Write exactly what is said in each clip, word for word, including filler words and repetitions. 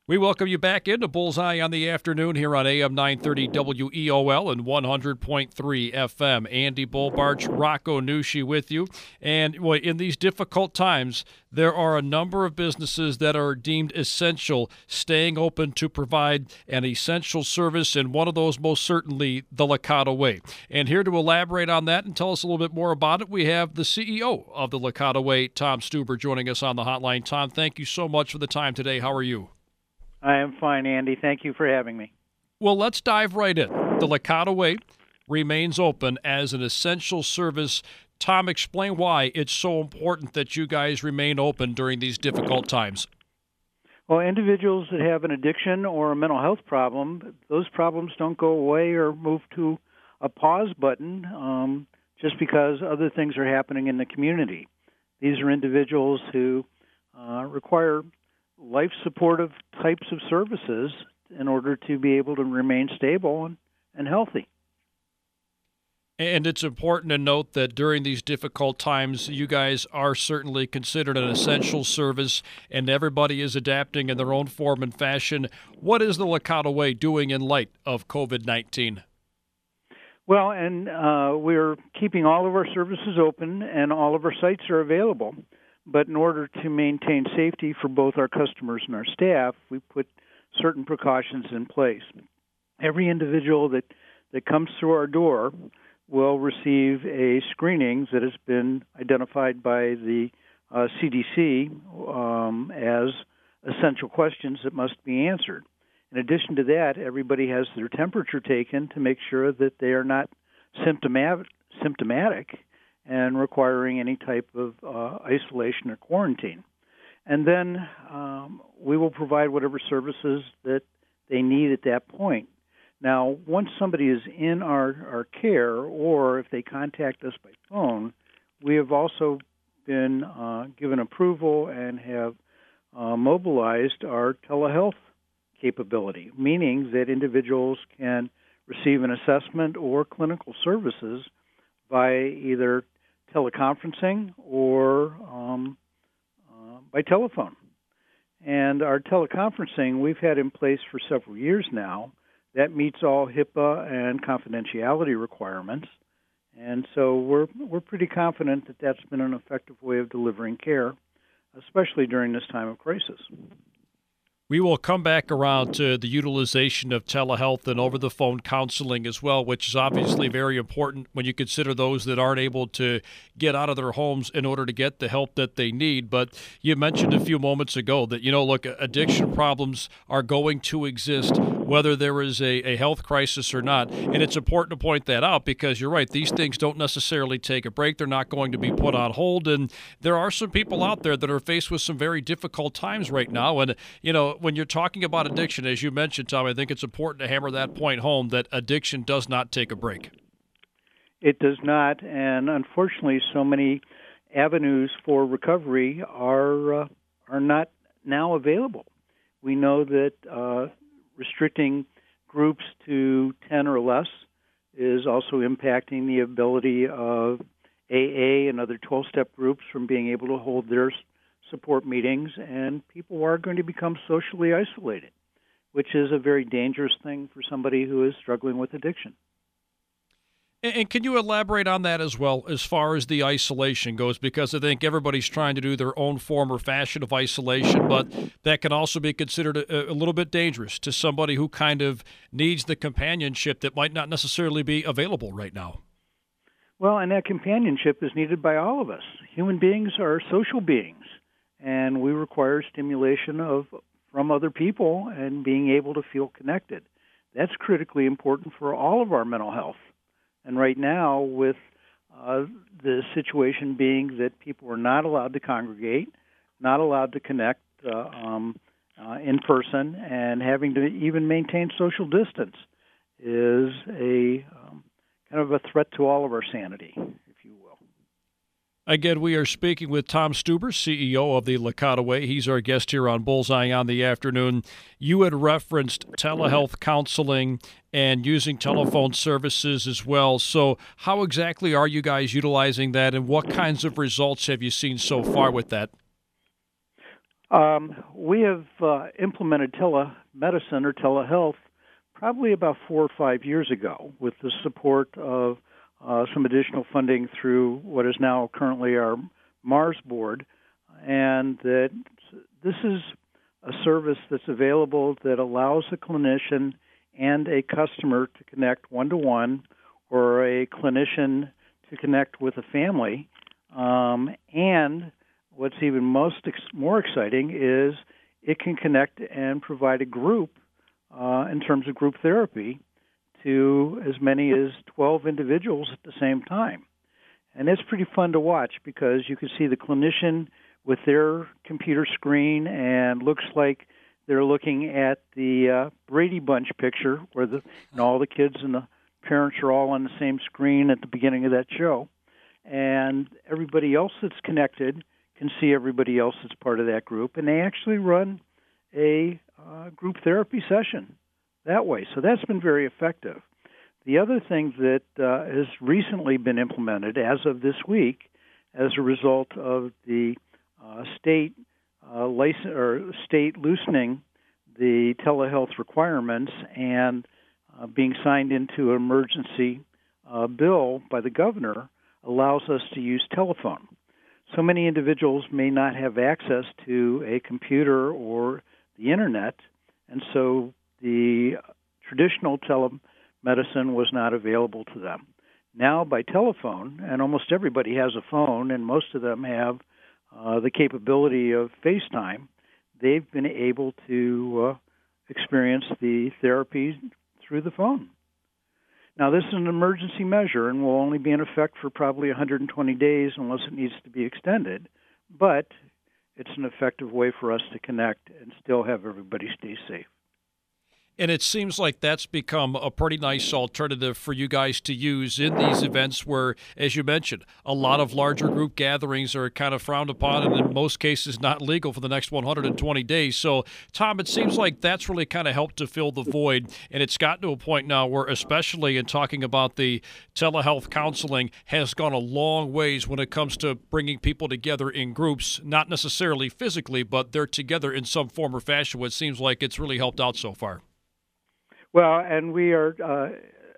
We welcome you back into Bullseye on the Afternoon here on A M nine thirty W E O L and one hundred point three F M. Andy Bolbarch, Rocco Nushi with you. And boy, in these difficult times, there are a number of businesses that are deemed essential, staying open to provide an essential service, and one of those most certainly the Licata Way. And here to elaborate on that and tell us a little bit more about it, we have the C E O of the Licata Way, Tom Stuber, joining us on the hotline. Tom, thank you so much for the time today. How are you? I am fine, Andy. Thank you for having me. Well, let's dive right in. The Licata Way remains open as an essential service. Tom, explain why it's so important that you guys remain open during these difficult times. Well, individuals that have an addiction or a mental health problem, those problems don't go away or move to a pause button um, just because other things are happening in the community. These are individuals who uh, require life-supportive types of services in order to be able to remain stable and, and healthy. And it's important to note that during these difficult times, you guys are certainly considered an essential service, and everybody is adapting in their own form and fashion. What is the Licata Way doing in light of COVID nineteen? Well, and uh, we're keeping all of our services open, and all of our sites are available. But in order to maintain safety for both our customers and our staff, we put certain precautions in place. Every individual that, that comes through our door will receive a screening that has been identified by the uh, C D C um, as essential questions that must be answered. In addition to that, everybody has their temperature taken to make sure that they are not symptomatic, symptomatic and requiring any type of uh, isolation or quarantine. And then um, we will provide whatever services that they need at that point. Now, once somebody is in our, our care, or if they contact us by phone, we have also been uh, given approval and have uh, mobilized our telehealth capability, meaning that individuals can receive an assessment or clinical services by either teleconferencing or um, uh, by telephone. And our teleconferencing we've had in place for several years now. That meets all HIPAA and confidentiality requirements. And so we're we're pretty confident that that's been an effective way of delivering care, especially during this time of crisis. We will come back around to the utilization of telehealth and over-the-phone counseling as well, which is obviously very important when you consider those that aren't able to get out of their homes in order to get the help that they need. But you mentioned a few moments ago that, you know, look, addiction problems are going to exist whether there is a, a health crisis or not. And it's important to point that out because you're right, these things don't necessarily take a break. They're not going to be put on hold. And there are some people out there that are faced with some very difficult times right now. And, you know, when you're talking about addiction, as you mentioned, Tom, I think it's important to hammer that point home that addiction does not take a break. It does not, and unfortunately, so many avenues for recovery are uh, are not now available. We know that uh, restricting groups to ten or less is also impacting the ability of A A and other twelve-step groups from being able to hold their support meetings, and people are going to become socially isolated, which is a very dangerous thing for somebody who is struggling with addiction. And can you elaborate on that as well as far as the isolation goes? Because I think everybody's trying to do their own form or fashion of isolation, but that can also be considered a, a little bit dangerous to somebody who kind of needs the companionship that might not necessarily be available right now. Well, and that companionship is needed by all of us. Human beings are social beings, and we require stimulation of from other people and being able to feel connected. That's critically important for all of our mental health. And right now, with uh, the situation being that people are not allowed to congregate, not allowed to connect uh, um, uh, in person, and having to even maintain social distance is a um, kind of a threat to all of our sanity, if you will. Again, we are speaking with Tom Stuber, C E O of the Licata Way. He's our guest here on Bullseye on the Afternoon. You had referenced telehealth counseling and using telephone services as well. So how exactly are you guys utilizing that, and what kinds of results have you seen so far with that? Um, we have uh, implemented telemedicine or telehealth probably about four or five years ago with the support of uh, some additional funding through what is now currently our Mars board. And that this is a service that's available that allows a clinician and a customer to connect one-to-one, or a clinician to connect with a family. Um, and what's even most ex- more exciting is it can connect and provide a group uh, in terms of group therapy to as many as twelve individuals at the same time. And it's pretty fun to watch because you can see the clinician with their computer screen, and looks like they're looking at the uh, Brady Bunch picture where the, you know, all the kids and the parents are all on the same screen at the beginning of that show. And everybody else that's connected can see everybody else that's part of that group, and they actually run a uh, group therapy session that way. So that's been very effective. The other thing that uh, has recently been implemented as of this week, as a result of the uh, state uh, license or state loosening the telehealth requirements and uh, being signed into an emergency uh, bill by the governor, allows us to use telephone. So many individuals may not have access to a computer or the internet, and so the traditional telemedicine was not available to them. Now by telephone, and almost everybody has a phone, and most of them have uh, the capability of FaceTime, they've been able to uh, experience the therapy through the phone. Now, this is an emergency measure and will only be in effect for probably one hundred twenty days unless it needs to be extended, but it's an effective way for us to connect and still have everybody stay safe. And it seems like that's become a pretty nice alternative for you guys to use in these events where, as you mentioned, a lot of larger group gatherings are kind of frowned upon and in most cases not legal for the next one hundred twenty days. So, Tom, it seems like that's really kind of helped to fill the void. And it's gotten to a point now where, especially in talking about the telehealth counseling, has gone a long ways when it comes to bringing people together in groups, not necessarily physically, but they're together in some form or fashion. It seems like it's really helped out so far. Well, and we are, uh,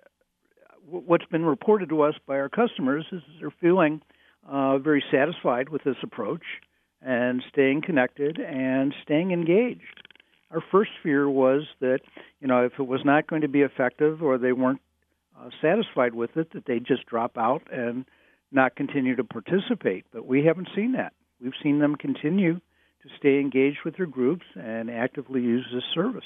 what's been reported to us by our customers is they're feeling uh, very satisfied with this approach and staying connected and staying engaged. Our first fear was that, you know, if it was not going to be effective or they weren't uh, satisfied with it, that they'd just drop out and not continue to participate. But we haven't seen that. We've seen them continue to stay engaged with their groups and actively use this service.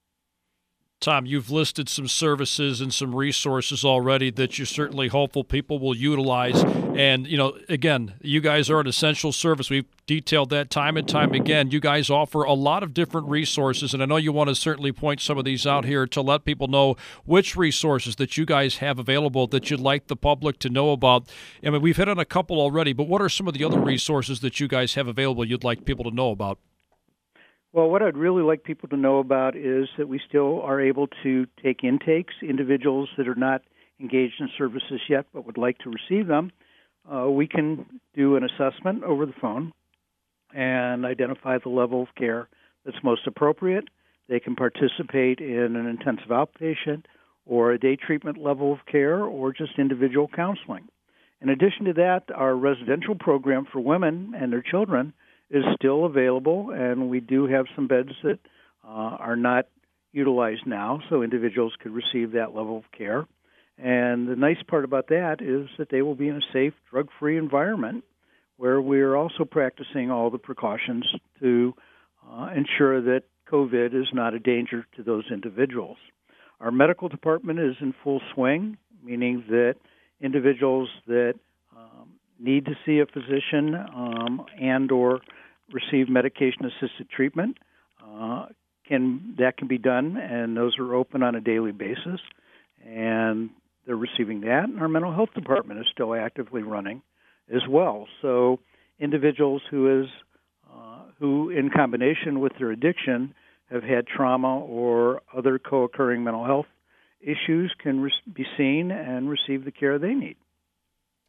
Tom, you've listed some services and some resources already that you're certainly hopeful people will utilize. And, you know, again, you guys are an essential service. We've detailed that time and time again. You guys offer a lot of different resources, and I know you want to certainly point some of these out here to let people know which resources that you guys have available that you'd like the public to know about. I mean, we've hit on a couple already, but what are some of the other resources that you guys have available you'd like people to know about? Well, what I'd really like people to know about is that we still are able to take intakes, individuals that are not engaged in services yet but would like to receive them. Uh, we can do an assessment over the phone and identify the level of care that's most appropriate. They can participate in an intensive outpatient or a day treatment level of care or just individual counseling. In addition to that, our residential program for women and their children is still available, and we do have some beds that uh, are not utilized now, so individuals could receive that level of care. And the nice part about that is that they will be in a safe, drug-free environment where we are also practicing all the precautions to uh, ensure that COVID is not a danger to those individuals. Our medical department is in full swing, meaning that individuals that um, need to see a physician um, and or receive medication-assisted treatment, uh, can that can be done, and those are open on a daily basis, and they're receiving that. And our mental health department is still actively running as well. So individuals who is uh, who, in combination with their addiction, have had trauma or other co-occurring mental health issues can re- be seen and receive the care they need.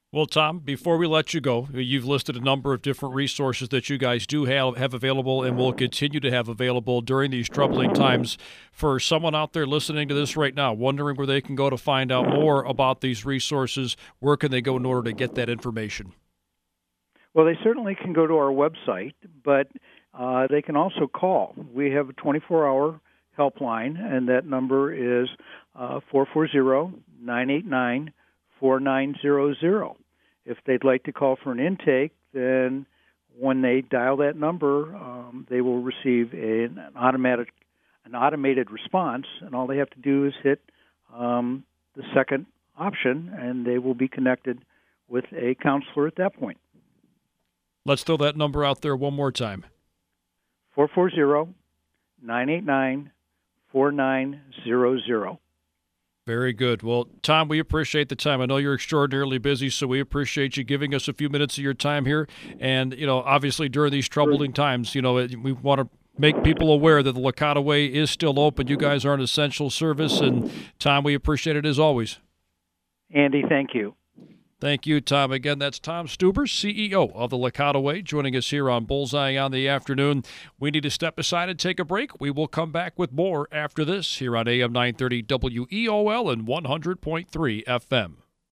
Well, Tom, before we let you go, you've listed a number of different resources that you guys do have, have available and will continue to have available during these troubling times. For someone out there listening to this right now, wondering where they can go to find out more about these resources, where can they go in order to get that information? Well, they certainly can go to our website, but uh, they can also call. We have a twenty-four hour helpline, and that number is uh, four four zero, nine eight nine, four nine zero zero. If they'd like to call for an intake, then when they dial that number, um, they will receive a, an automatic, an automated response, and all they have to do is hit um, the second option, and they will be connected with a counselor at that point. Let's throw that number out there one more time. four four zero, nine eight nine, four nine zero zero. Very good. Well, Tom, we appreciate the time. I know you're extraordinarily busy, so we appreciate you giving us a few minutes of your time here. And, you know, obviously during these troubling times, you know, we want to make people aware that the Licata Way is still open. You guys are an essential service. And, Tom, we appreciate it as always. Andy, thank you. Thank you, Tom. Again, that's Tom Stuber, C E O of the Licata Way, joining us here on Bullseye on the Afternoon. We need to step aside and take a break. We will come back with more after this here on A M nine thirty W E O L and one hundred point three F M.